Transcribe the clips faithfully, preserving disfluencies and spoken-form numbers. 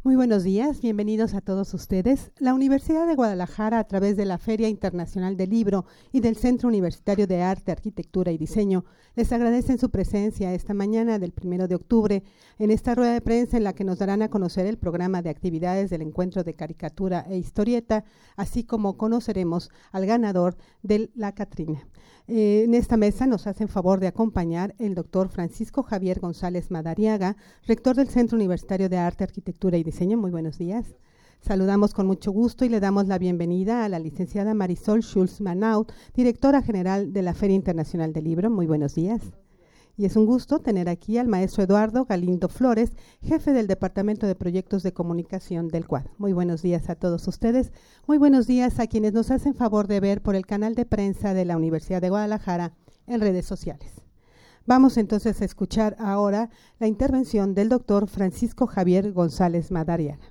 Muy buenos días, bienvenidos a todos ustedes. La Universidad de Guadalajara, a través de la Feria Internacional del Libro y del Centro Universitario de Arte, Arquitectura y Diseño, les agradecen su presencia esta mañana del primero de octubre en esta rueda de prensa en la que nos darán a conocer el programa de actividades del encuentro de caricatura e historieta, así como conoceremos al ganador de la Catrina. Eh, en esta mesa nos hacen favor de acompañar el doctor Francisco Javier González Madariaga, rector del Centro Universitario de Arte, Arquitectura y Diseño. Muy buenos días. Saludamos con mucho gusto y le damos la bienvenida a la licenciada Marisol Schulz Manaut, directora general de la Feria Internacional del Libro. Muy buenos días. Y es un gusto tener aquí al maestro Eduardo Galindo Flores, jefe del Departamento de Proyectos de Comunicación del C U A D. Muy buenos días a todos ustedes. Muy buenos días a quienes nos hacen favor de ver por el canal de prensa de la Universidad de Guadalajara en redes sociales. Vamos entonces a escuchar ahora la intervención del doctor Francisco Javier González Madariaga.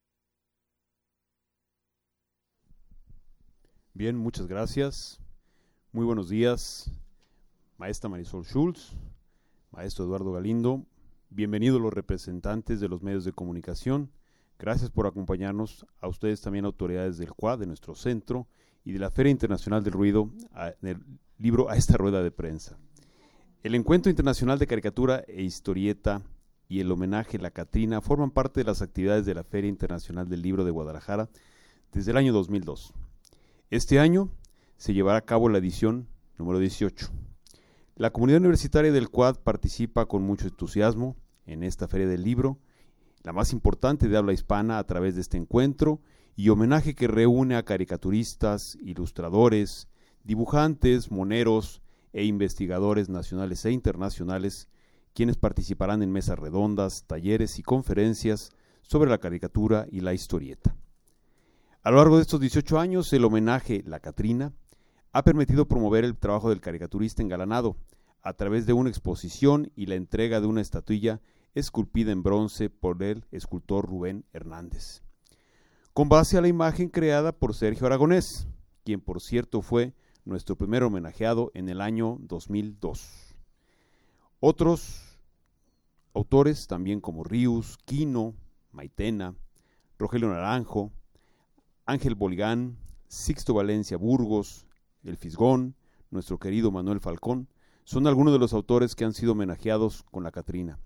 Bien, muchas gracias. Muy buenos días, maestra Marisol Schulz, maestro Eduardo Galindo. Bienvenidos los representantes de los medios de comunicación. Gracias por acompañarnos, a ustedes también autoridades del C U A D, de nuestro centro, y de la Feria Internacional del Ruido, a, del libro, a esta rueda de prensa. El Encuentro Internacional de Caricatura e Historieta y el homenaje a la Catrina forman parte de las actividades de la Feria Internacional del Libro de Guadalajara desde el año dos mil dos. Este año se llevará a cabo la edición número dieciocho. La comunidad universitaria del C U A D participa con mucho entusiasmo en esta Feria del Libro, la más importante de habla hispana, a través de este encuentro y homenaje que reúne a caricaturistas, ilustradores, dibujantes, moneros e investigadores nacionales e internacionales, quienes participarán en mesas redondas, talleres y conferencias sobre la caricatura y la historieta. A lo largo de estos dieciocho años, el homenaje La Catrina ha permitido promover el trabajo del caricaturista engalanado a través de una exposición y la entrega de una estatuilla esculpida en bronce por el escultor Rubén Hernández, con base a la imagen creada por Sergio Aragonés, quien por cierto fue nuestro primer homenajeado en el año dos mil dos. Otros autores también como Ríos, Quino, Maitena, Rogelio Naranjo, Ángel Boligán, Sixto Valencia Burgos, El Fisgón, nuestro querido Manuel Falcón, son algunos de los autores que han sido homenajeados con la Catrina.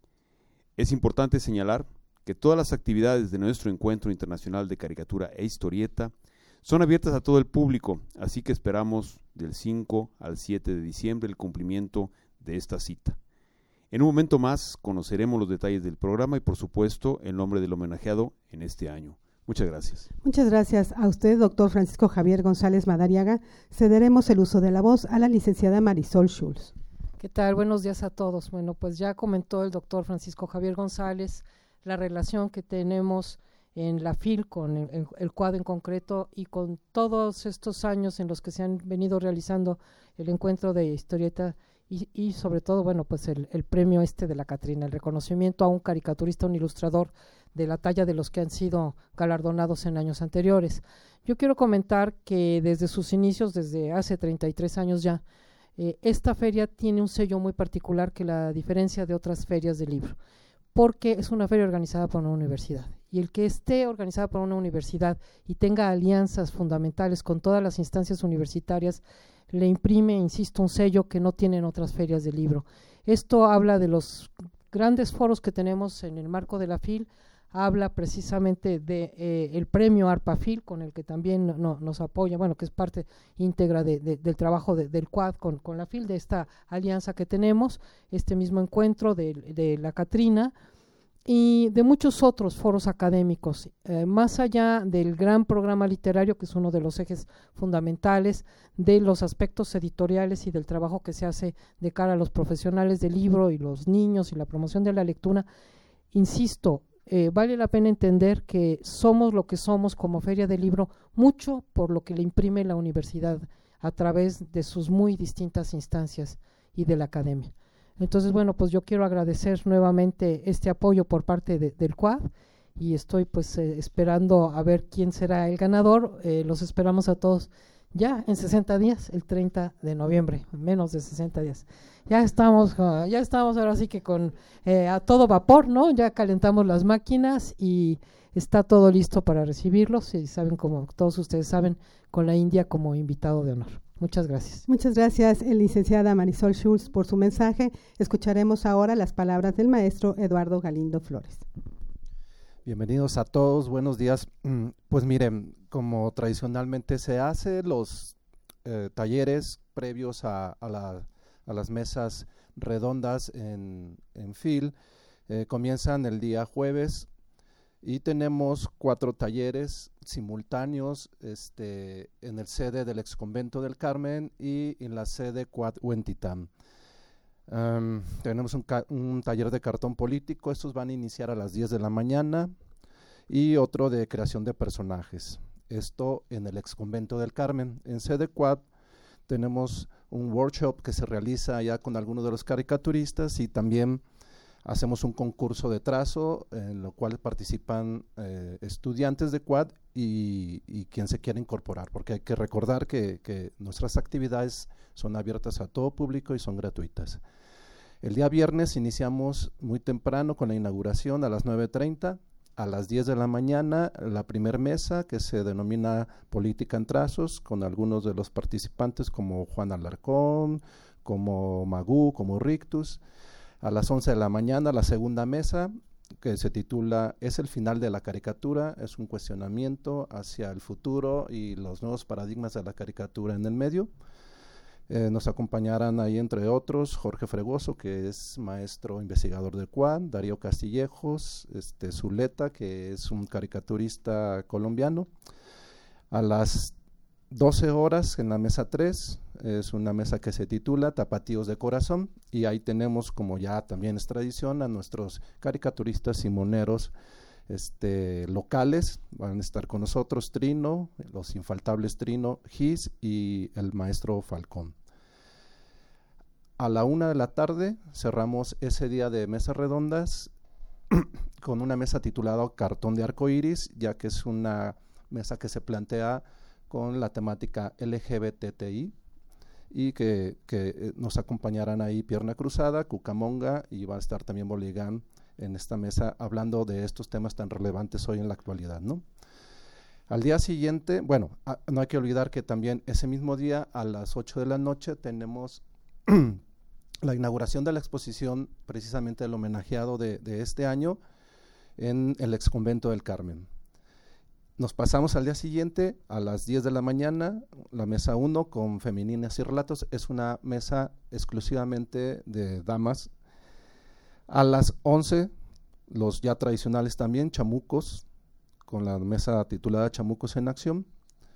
Es importante señalar que todas las actividades de nuestro Encuentro Internacional de Caricatura e Historieta son abiertas a todo el público, así que esperamos del cinco al siete de diciembre el cumplimiento de esta cita. En un momento más conoceremos los detalles del programa y, por supuesto, el nombre del homenajeado en este año. Muchas gracias. Muchas gracias a usted, doctor Francisco Javier González Madariaga. Cederemos el uso de la voz a la licenciada Marisol Schulz. ¿Qué tal? Buenos días a todos. Bueno, pues ya comentó el doctor Francisco Javier González la relación que tenemos en la F I L con el, el C U A D en concreto y con todos estos años en los que se han venido realizando el encuentro de historieta y, y sobre todo, bueno, pues el, el premio este de la Catrina, el reconocimiento a un caricaturista, un ilustrador de la talla de los que han sido galardonados en años anteriores. Yo quiero comentar que desde sus inicios, desde hace treinta y tres años ya, eh, esta feria tiene un sello muy particular que la diferencia de otras ferias de libro, porque es una feria organizada por una universidad. Y el que esté organizada por una universidad y tenga alianzas fundamentales con todas las instancias universitarias, le imprime, insisto, un sello que no tienen otras ferias de libro. Esto habla de los grandes foros que tenemos en el marco de la F I L, habla precisamente de eh, el premio ARPA-F I L, con el que también no, nos apoya, bueno, que es parte íntegra de, de, del trabajo de, del C U A D con, con la F I L, de esta alianza que tenemos, este mismo encuentro de, de la Catrina y de muchos otros foros académicos, eh, más allá del gran programa literario, que es uno de los ejes fundamentales, de los aspectos editoriales y del trabajo que se hace de cara a los profesionales del libro y los niños y la promoción de la lectura. Insisto, Eh, vale la pena entender que somos lo que somos como Feria del Libro, mucho por lo que le imprime la universidad a través de sus muy distintas instancias y de la academia. Entonces, bueno, pues yo quiero agradecer nuevamente este apoyo por parte de, del C U A D y estoy pues eh, esperando a ver quién será el ganador. Eh, los esperamos a todos ya en sesenta días, el treinta de noviembre, menos de sesenta días. Ya estamos, ya estamos ahora sí que con eh, a todo vapor, ¿no? Ya calentamos las máquinas y está todo listo para recibirlos, y saben, como todos ustedes saben, con la India como invitado de honor. Muchas gracias. Muchas gracias, licenciada Marisol Schultz, por su mensaje. Escucharemos ahora las palabras del maestro Eduardo Galindo Flores. Bienvenidos a todos, buenos días. Pues miren, como tradicionalmente se hace, los eh, talleres previos a, a, la, a las mesas redondas en, en F I L eh, comienzan el día jueves y tenemos cuatro talleres simultáneos este, en el sede del ex convento del Carmen y en la sede Quad Huentitam. Um, tenemos un, un taller de cartón político, estos van a iniciar a las diez de la mañana, y otro de creación de personajes, esto en el ex convento del Carmen. En sede Quad tenemos un workshop que se realiza ya con algunos de los caricaturistas, y también hacemos un concurso de trazo en lo cual participan eh, estudiantes de Quad y, y quien se quiera incorporar, porque hay que recordar que, que nuestras actividades son abiertas a todo público y son gratuitas. El día viernes iniciamos muy temprano con la inauguración a las nueve treinta, a las diez de la mañana la primer mesa que se denomina Política en Trazos, con algunos de los participantes como Juan Alarcón, como Magú, como Rictus. A las once de la mañana la segunda mesa que se titula ¿Es el final de la caricatura? Es un cuestionamiento hacia el futuro y los nuevos paradigmas de la caricatura en el medio. Eh, nos acompañarán ahí entre otros Jorge Fregoso, que es maestro investigador de Quad, Darío Castillejos, este, Zuleta, que es un caricaturista colombiano. A las doce horas en la mesa tres, es una mesa que se titula Tapatíos de Corazón, y ahí tenemos, como ya también es tradición, a nuestros caricaturistas y moneros este, locales. Van a estar con nosotros Trino, los infaltables Trino, Gis y el maestro Falcón. A la una de la tarde cerramos ese día de mesas redondas con una mesa titulada Cartón de Arcoíris, ya que es una mesa que se plantea con la temática L G B T T I, y que, que nos acompañarán ahí Pierna Cruzada, Cucamonga, y va a estar también Boligán en esta mesa hablando de estos temas tan relevantes hoy en la actualidad, ¿no? Al día siguiente, bueno, a, no hay que olvidar que también ese mismo día a las ocho de la noche tenemos la inauguración de la exposición, precisamente del homenajeado de, de este año en el ex convento del Carmen. Nos pasamos al día siguiente a las diez de la mañana, la mesa uno con Femeninas y Relatos, es una mesa exclusivamente de damas. A las once, los ya tradicionales también, Chamucos, con la mesa titulada Chamucos en Acción.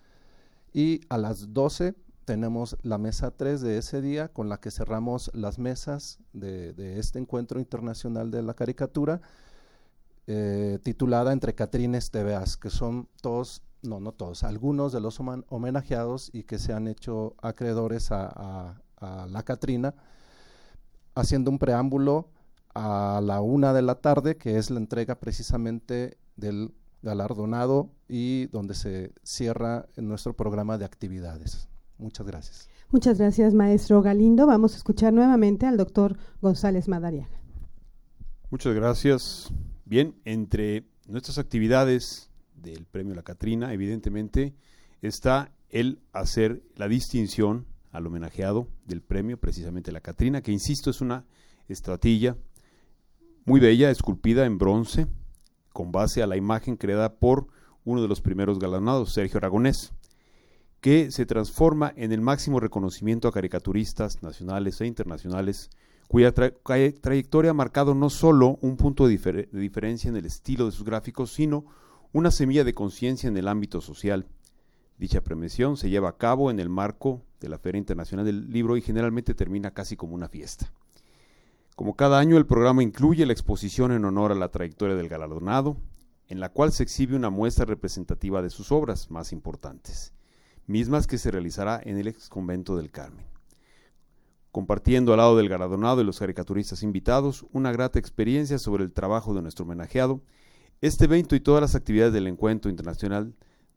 Y a las doce tenemos la mesa tres de ese día, con la que cerramos las mesas de, de este encuentro internacional de la caricatura, Eh, titulada Entre Catrines Te Veas, que son todos, no, no todos, algunos de los homenajeados y que se han hecho acreedores a, a, a la Catrina, haciendo un preámbulo a la una de la tarde, que es la entrega precisamente del galardonado y donde se cierra nuestro programa de actividades. Muchas gracias. Muchas gracias, maestro Galindo. Vamos a escuchar nuevamente al doctor González Madariaga. Muchas gracias. Bien, entre nuestras actividades del Premio La Catrina, evidentemente, está el hacer la distinción al homenajeado del premio, precisamente La Catrina, que insisto es una estatuilla muy bella, esculpida en bronce, con base a la imagen creada por uno de los primeros galardonados, Sergio Aragonés, que se transforma en el máximo reconocimiento a caricaturistas nacionales e internacionales, cuya tra trayectoria ha marcado no solo un punto de, difer de diferencia en el estilo de sus gráficos, sino una semilla de conciencia en el ámbito social. Dicha premiación se lleva a cabo en el marco de la Feria Internacional del Libro y generalmente termina casi como una fiesta. Como cada año, el programa incluye la exposición en honor a la trayectoria del galardonado, en la cual se exhibe una muestra representativa de sus obras más importantes, mismas que se realizará en el ex convento del Carmen, compartiendo al lado del galardonado y los caricaturistas invitados una grata experiencia sobre el trabajo de nuestro homenajeado. Este evento y todas las actividades del Encuentro Internacional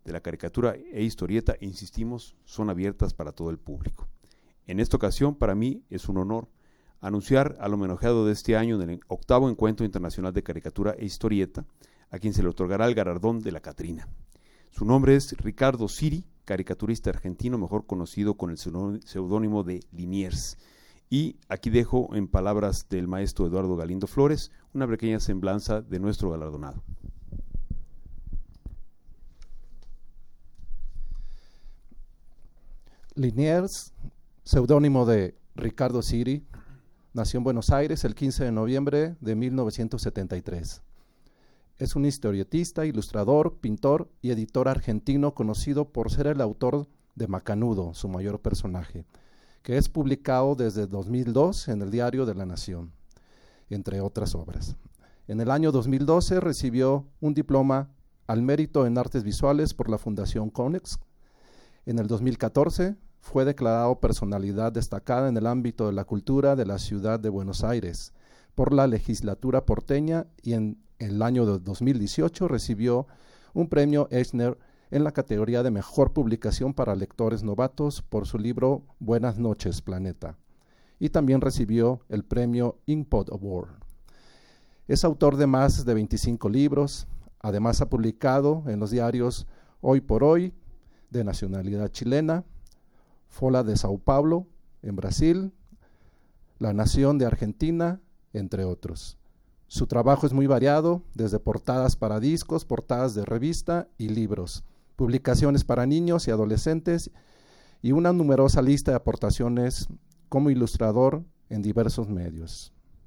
de la caricatura e historieta, insistimos, son abiertas para todo el público. En esta ocasión, para mí, es un honor anunciar al homenajeado de este año en el octavo Encuentro Internacional de Caricatura e Historieta, a quien se le otorgará el galardón de la Catrina. Su nombre es Ricardo Siri, caricaturista argentino, mejor conocido con el seudónimo de Liniers. Y aquí dejo en palabras del maestro Eduardo Galindo Flores una pequeña semblanza de nuestro galardonado. Liniers, seudónimo de Ricardo Siri, nació en Buenos Aires el quince de noviembre de mil novecientos setenta y tres. Es un historietista, ilustrador, pintor y editor argentino conocido por ser el autor de Macanudo, su mayor personaje, que es publicado desde dos mil dos en el Diario de la Nación, entre otras obras. En el año dos mil doce recibió un diploma al mérito en artes visuales por la Fundación Konex. En el dos mil catorce fue declarado personalidad destacada en el ámbito de la cultura de la ciudad de Buenos Aires por la legislatura porteña y en el año de dos mil dieciocho recibió un premio Eisner en la categoría de Mejor Publicación para Lectores Novatos por su libro Buenas noches, Planeta. Y también recibió el premio Inkpot Award. Es autor de más de veinticinco libros, además ha publicado en los diarios Hoy por Hoy, de nacionalidad chilena, Folha de Sao Paulo, en Brasil, La Nación de Argentina, entre otros. Su trabajo es muy variado, desde portadas para discos, portadas de revista y libros, publicaciones para niños y adolescentes y una numerosa lista de aportaciones como ilustrador en diversos medios.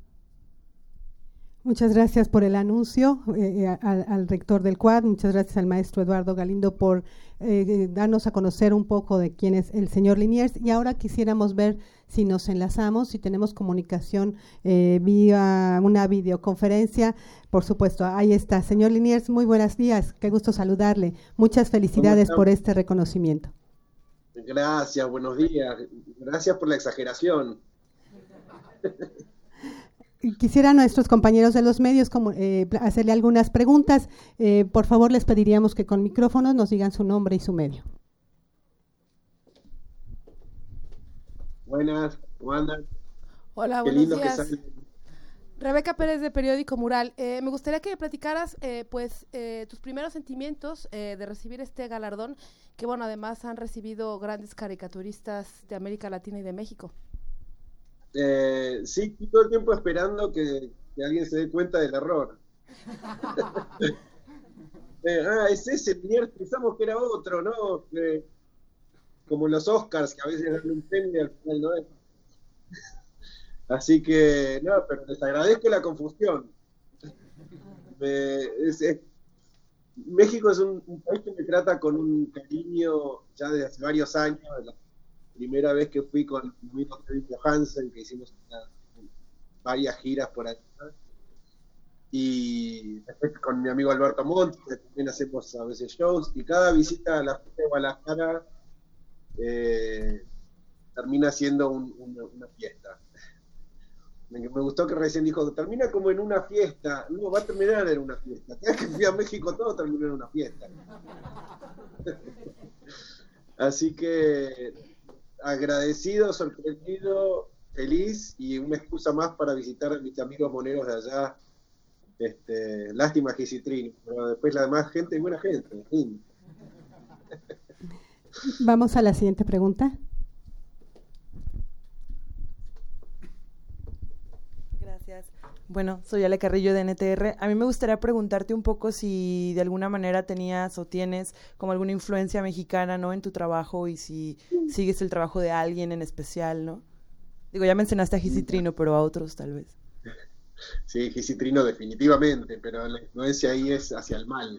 Muchas gracias por el anuncio eh, al, al rector del C U A D, muchas gracias al maestro Eduardo Galindo por eh, darnos a conocer un poco de quién es el señor Liniers. Y ahora quisiéramos ver si nos enlazamos, si tenemos comunicación eh, vía una videoconferencia. Por supuesto, ahí está. Señor Liniers, muy buenos días, qué gusto saludarle. Muchas felicidades por este reconocimiento. Gracias, buenos días. Gracias por la exageración. Quisiera a nuestros compañeros de los medios como, eh, hacerle algunas preguntas. Eh, por favor, les pediríamos que con micrófonos nos digan su nombre y su medio. Buenas, ¿cómo andan? Hola, Qué buenos lindo días. que sale. Rebeca Pérez de Periódico Mural. Eh, me gustaría que me platicaras eh, pues, eh, tus primeros sentimientos eh, de recibir este galardón, que bueno, además han recibido grandes caricaturistas de América Latina y de México. Eh, sí, estoy todo el tiempo esperando que, que alguien se dé cuenta del error. eh, ah, es ese, pensamos que era otro, ¿no? Eh, como los Oscars, que a veces dan un premio y al final no es. Así que, no, pero les agradezco la confusión. Eh, es, es, México es un, un país que me trata con un cariño ya desde hace varios años. La primera vez que fui con mi amigo Kevin Johansen, que hicimos una, varias giras por allá, y después con mi amigo Alberto Monti, que también hacemos a veces shows, y cada visita a la fiesta de Guadalajara eh, termina siendo un, una, una fiesta. Me, me gustó que recién dijo, termina como en una fiesta. No, va a terminar en una fiesta. Cada vez que fui a México todo terminó en una fiesta. Así que agradecido, sorprendido, feliz y una excusa más para visitar a mis amigos moneros de allá. Este, lástima Gisitrino, pero después la demás gente es buena gente. Sí. Vamos a la siguiente pregunta. Gracias. Bueno, soy Ale Carrillo de N T R. A mí me gustaría preguntarte un poco si de alguna manera tenías o tienes como alguna influencia mexicana, ¿no?, en tu trabajo y si sigues el trabajo de alguien en especial, ¿no? Digo, ya mencionaste a Gisitrino, pero a otros tal vez. Sí, Gisitrino definitivamente, pero la influencia ahí es hacia el mal.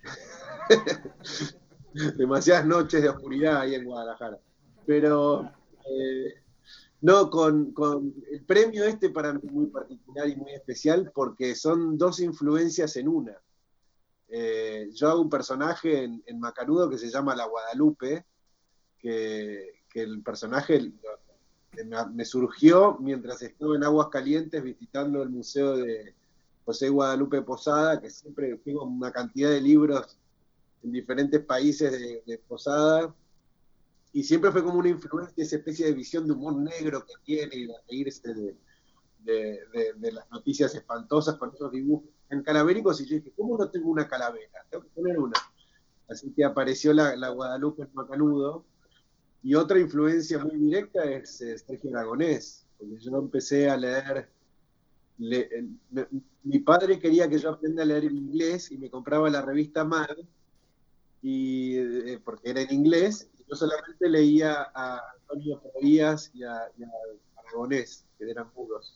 Demasiadas noches de oscuridad ahí en Guadalajara. Pero... Eh, No, con, con el premio este para mí muy particular y muy especial porque son dos influencias en una. Eh, yo hago un personaje en, en Macanudo que se llama La Guadalupe, que, que el personaje me, me surgió mientras estaba en Aguascalientes visitando el museo de José Guadalupe Posada, que siempre tengo una cantidad de libros en diferentes países de, de Posada, y siempre fue como una influencia, esa especie de visión de humor negro que tiene, y de reírse de, de, de, de las noticias espantosas con esos dibujos en calavéricos, y yo dije, ¿cómo no tengo una calavera? Tengo que poner una. Así que apareció la, la Guadalupe en Macanudo, y otra influencia muy directa es eh, Sergio Aragonés, porque yo empecé a leer, le, me, mi padre quería que yo aprenda a leer en inglés, y me compraba la revista Mad, y, eh, porque era en inglés, y yo solamente leía a Antonio Provías y a, y a Aragonés, que eran mudos.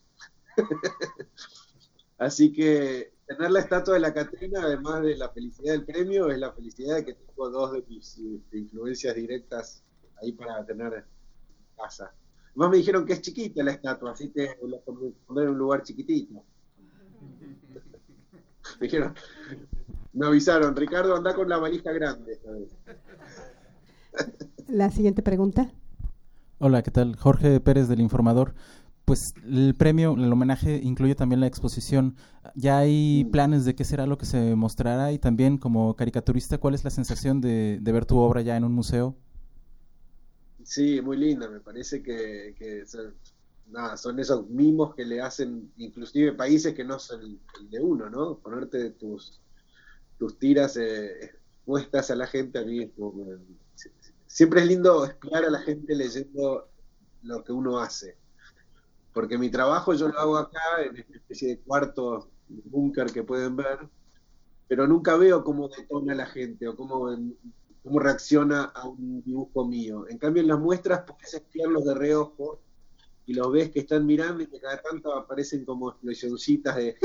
Así que tener la estatua de la Catrina, además de la felicidad del premio, es la felicidad de que tengo dos de mis de influencias directas ahí para tener en casa. Además me dijeron que es chiquita la estatua, así que la pondré en un lugar chiquitito. Me dijeron, me avisaron, Ricardo, anda con la valija grande esta vez. La siguiente pregunta. Hola, ¿qué tal? Jorge Pérez del Informador. Pues el premio, el homenaje incluye también la exposición. ¿Ya hay planes de qué será lo que se mostrará? Y también como caricaturista, ¿cuál es la sensación de, de ver tu obra ya en un museo? Sí, muy linda, me parece que, que son, nada, son esos mimos que le hacen inclusive países que no son el, el de uno, ¿no? Ponerte tus, tus tiras eh, expuestas a la gente, a mí es como, eh, siempre es lindo espiar a la gente leyendo lo que uno hace. Porque mi trabajo yo lo hago acá, en esta especie de cuarto búnker que pueden ver, pero nunca veo cómo detona la gente o cómo, cómo reacciona a un dibujo mío. En cambio, en las muestras puedes espiarlos de reojo y los ves que están mirando y que cada tanto aparecen como explosioncitas de...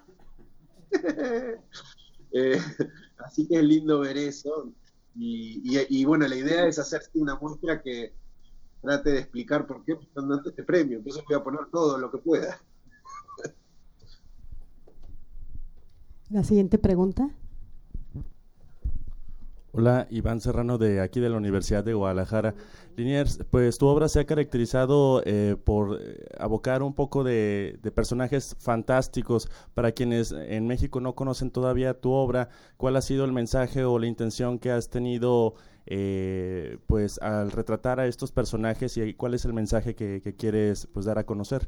eh, así que es lindo ver eso. Y, y, y bueno, la idea es hacerte una muestra que trate de explicar por qué me están dando este premio. Entonces voy a poner todo lo que pueda. La siguiente pregunta. Hola, Iván Serrano de aquí de la Universidad de Guadalajara. Liniers, pues tu obra se ha caracterizado eh, por abocar un poco de, de personajes fantásticos. Para quienes en México no conocen todavía tu obra, ¿cuál ha sido el mensaje o la intención que has tenido eh, pues al retratar a estos personajes y cuál es el mensaje que, que quieres pues dar a conocer?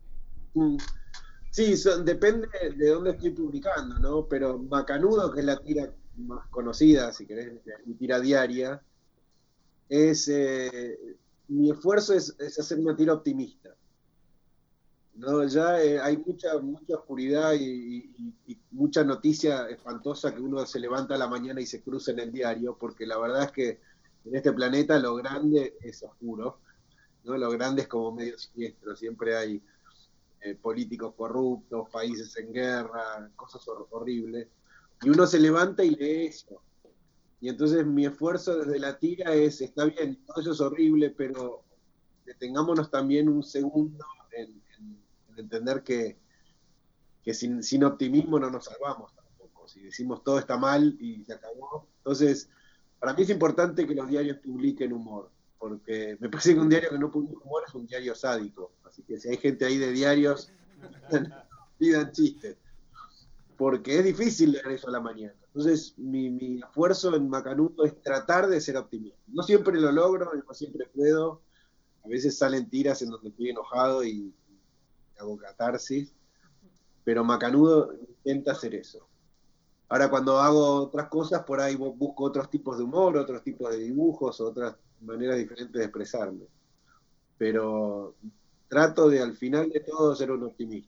Sí, son, depende de dónde estoy publicando, ¿no? Pero Macanudo, que es la tira más conocida, si querés, mi tira diaria, es eh, mi esfuerzo es, es hacer una tira optimista, ¿no? Ya eh, hay mucha mucha oscuridad y, y, y mucha noticia espantosa que uno se levanta a la mañana y se cruza en el diario, porque la verdad es que en este planeta lo grande es oscuro, ¿no? Lo grande es como medio siniestro, siempre hay eh, políticos corruptos, países en guerra, cosas hor horribles. Y uno se levanta y lee eso. Y entonces mi esfuerzo desde la tira es, está bien, todo eso es horrible, pero detengámonos también un segundo en, en, en entender que, que sin, sin optimismo no nos salvamos tampoco. Si decimos todo está mal y se acabó. Entonces, para mí es importante que los diarios publiquen humor, porque me parece que un diario que no publica humor es un diario sádico. Así que si hay gente ahí de diarios, pidan chistes. Porque es difícil leer eso a la mañana. Entonces, mi, mi esfuerzo en Macanudo es tratar de ser optimista. No siempre lo logro, no siempre puedo. A veces salen tiras en donde estoy enojado y, y hago catarsis. Pero Macanudo intenta hacer eso. Ahora, cuando hago otras cosas, por ahí busco otros tipos de humor, otros tipos de dibujos, otras maneras diferentes de expresarme. Pero trato de, al final de todo, ser un optimista.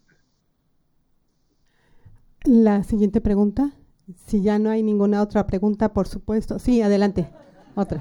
La siguiente pregunta. Si ya no hay ninguna otra pregunta, por supuesto. Sí, adelante. Otra.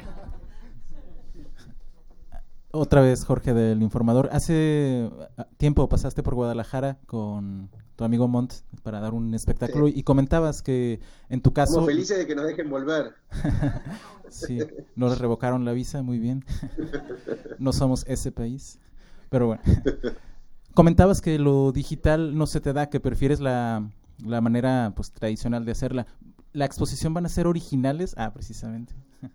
Otra vez, Jorge del Informador. Hace tiempo pasaste por Guadalajara con tu amigo Montt para dar un espectáculo, sí, y comentabas que en tu caso... Estamos felices de que nos dejen volver. Sí, nos revocaron la visa, muy bien. No somos ese país, pero bueno. Comentabas que lo digital no se te da, que prefieres la... la manera pues tradicional de hacerla. ¿La exposición van a ser originales? Ah, precisamente.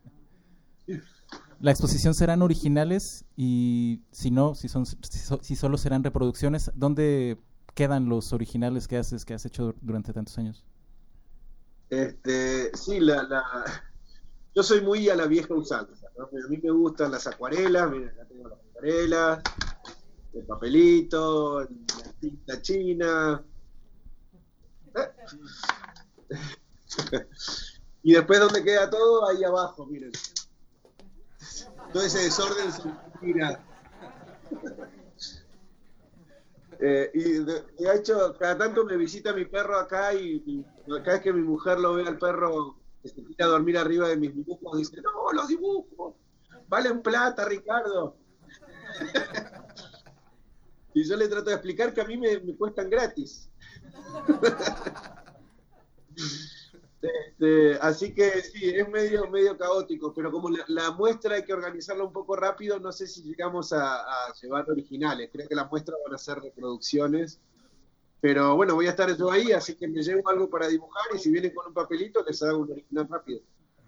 ¿La exposición serán originales? Y si no, si son si, si solo serán reproducciones, ¿dónde quedan los originales que haces, que has hecho durante tantos años? Este, sí, la, la yo soy muy a la vieja usanza, ¿no? A mí me gustan las acuarelas, miren, acá tengo las acuarelas, el papelito, la tinta china. ¿Eh? Y después, ¿dónde queda todo? Ahí abajo, miren. Todo ese desorden se mira. Eh, y de, de hecho, cada tanto me visita mi perro acá y, y cada vez que mi mujer lo ve al perro que se tira a dormir arriba de mis dibujos, dice, no, los dibujos valen plata, Ricardo. Y yo le trato de explicar que a mí me, me cuestan gratis. Este, así que sí, es medio, medio caótico, pero como la, la muestra hay que organizarla un poco rápido, no sé si llegamos a, a llevar originales. Creo que las muestras van a ser reproducciones, pero bueno, voy a estar yo ahí, así que me llevo algo para dibujar y si vienen con un papelito les hago un original rápido.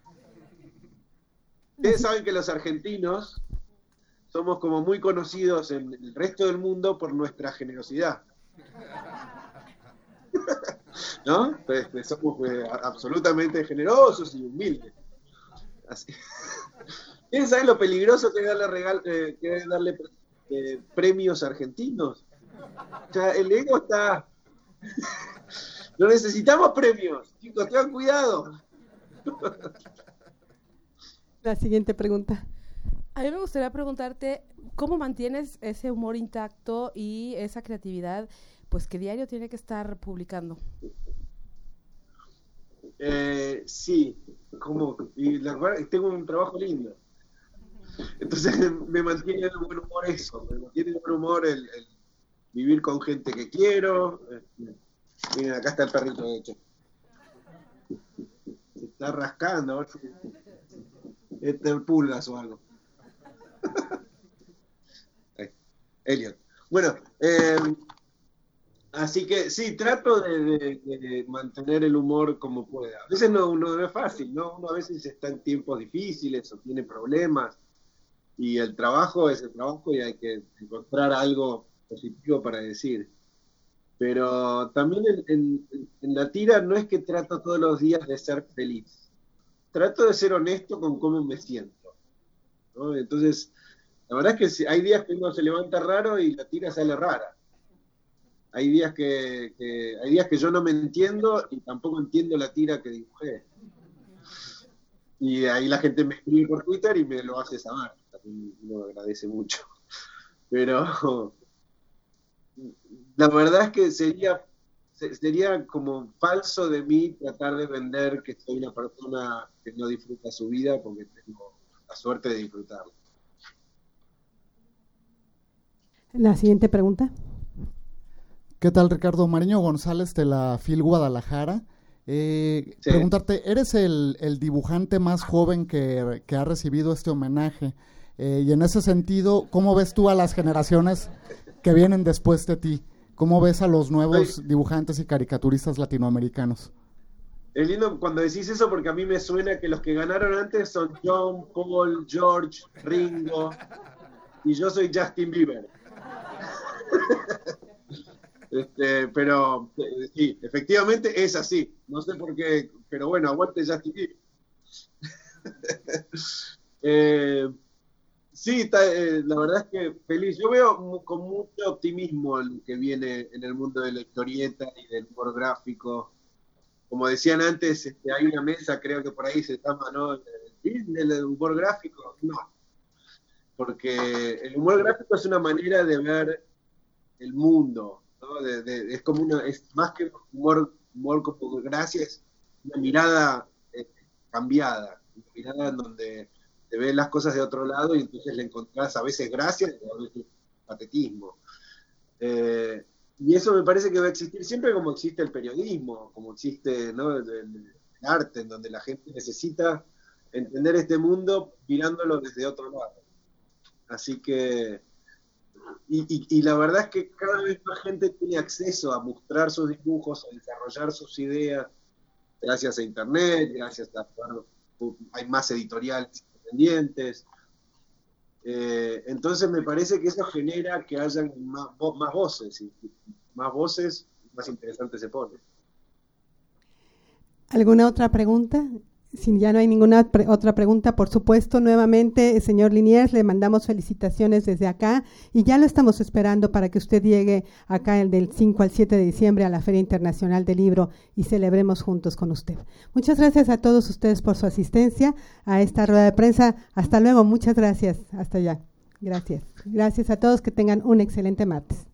Ustedes saben que los argentinos somos como muy conocidos en el resto del mundo por nuestra generosidad. ¿No? Pues, somos eh, absolutamente generosos y humildes. Así. ¿Quieren saber lo peligroso que es darle, regal, eh, que es darle eh, premios argentinos? O sea, el ego está... No necesitamos premios, chicos, tengan cuidado. La siguiente pregunta. A mí me gustaría preguntarte, ¿cómo mantienes ese humor intacto y esa creatividad, pues que diario tiene que estar publicando? Eh, sí, como, y la verdad, tengo un trabajo lindo. Entonces me mantiene de buen humor eso, me mantiene de buen humor el, el vivir con gente que quiero. Eh, miren, acá está el perrito, de hecho. Se está rascando, este es pulgas o algo. Elliot. Bueno, eh, así que sí, trato de, de, de mantener el humor como pueda. A veces no, no es fácil, ¿no? Uno a veces está en tiempos difíciles o tiene problemas y el trabajo es el trabajo y hay que encontrar algo positivo para decir. Pero también en, en, en la tira no es que trato todos los días de ser feliz. Trato de ser honesto con cómo me siento, ¿no? Entonces, la verdad es que hay días que uno se levanta raro y la tira sale rara. Hay días que, que hay días que yo no me entiendo y tampoco entiendo la tira que dibujé. Y ahí la gente me escribe por Twitter y me lo hace saber. También lo agradece mucho. Pero la verdad es que sería, sería como falso de mí tratar de vender que soy una persona que no disfruta su vida porque tengo la suerte de disfrutarla. La siguiente pregunta. ¿Qué tal, Ricardo? Mariño González de la FIL Guadalajara. Eh, sí. Preguntarte, ¿eres el, el dibujante más joven que, que ha recibido este homenaje? Eh, y en ese sentido, ¿cómo ves tú a las generaciones que vienen después de ti? ¿Cómo ves a los nuevos Ay. dibujantes y caricaturistas latinoamericanos? Es lindo cuando decís eso porque a mí me suena que los que ganaron antes son John, Paul, George, Ringo y yo soy Justin Bieber. Este, pero sí, efectivamente es así. No sé por qué, pero bueno, aguante Justin Bieber. eh, sí, ta, eh, la verdad es que feliz. Yo veo mu con mucho optimismo el que viene en el mundo de la historieta y del humor gráfico. Como decían antes, este, hay una mesa, creo que por ahí se llama, ¿no? ¿El, el humor gráfico? No. Porque el humor gráfico es una manera de ver el mundo, ¿no? De, de, es como una, es más que humor, humor como gracia, es una mirada eh, cambiada, una mirada en donde te ves las cosas de otro lado y entonces le encontrás a veces gracia y a veces patetismo. Eh, y eso me parece que va a existir siempre como existe el periodismo, como existe, ¿no? el, el, el arte, en donde la gente necesita entender este mundo mirándolo desde otro lado. Así que Y, y, y la verdad es que cada vez más gente tiene acceso a mostrar sus dibujos, a desarrollar sus ideas, gracias a internet, gracias a, bueno, hay más editoriales independientes. Eh, entonces me parece que eso genera que hayan más, más voces, y más voces, más interesante se pone. ¿Alguna otra pregunta? Si ya no hay ninguna pre otra pregunta, por supuesto, nuevamente, señor Liniers, le mandamos felicitaciones desde acá y ya lo estamos esperando para que usted llegue acá el del cinco al siete de diciembre a la Feria Internacional del Libro y celebremos juntos con usted. Muchas gracias a todos ustedes por su asistencia a esta rueda de prensa. Hasta luego, muchas gracias. Hasta allá. Gracias. Gracias a todos, que tengan un excelente martes.